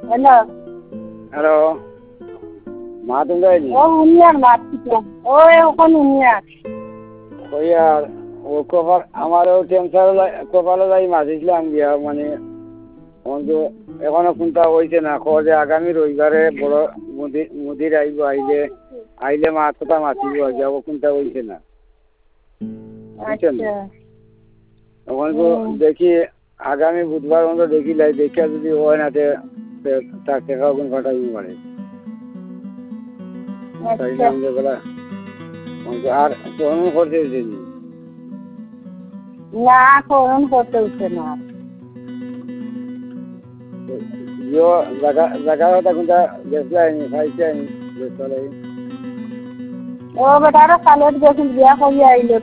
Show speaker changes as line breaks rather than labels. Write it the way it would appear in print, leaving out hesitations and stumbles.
hello
hello মা তুমি যায়নি
ও উনিয়ার মারছিলাম ওই ওখানে উনিয়ার
ওই আর ও কপাল আমারও টেনশন কপালে যাই মাঝিছিলাম গিয়া মানে কিন্তু এখনো কোনটা হয়েছে না যে আগামী রবিবারে বড় মুদির আইব আইলে মা কথা মাতিব যাব কোনটা হয়েছে না বুঝছেন
আচ্ছা
তখন তো দেখি আগামী বুধবার মতো দেখি লাই দেখিয়া যদি হয় না তার টাকা কোন কাটাইব পারে তাই না আমাদের বেলা আর তখন করতে হয়েছে
না করুন করতে হচ্ছে না
জায়গা কথা কোনটা বেশি আইনি খাইছে আইনি বেশ
ও বেটারা কালের যখন বিয়া করি আইলো